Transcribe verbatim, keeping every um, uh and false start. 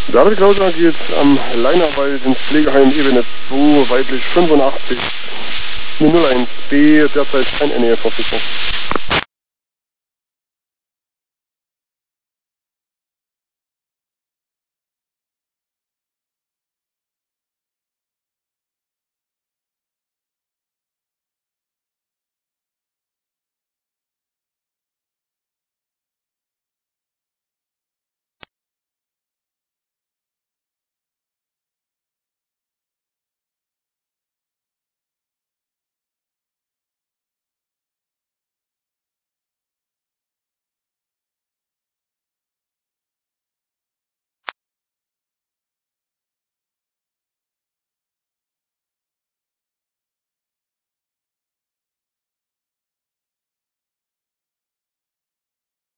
David Klauser geht am Leinerwald ins Pflegeheim Ebene zwei, weiblich fünfundachtzig, null eins B, derzeit kein N E verfügbar.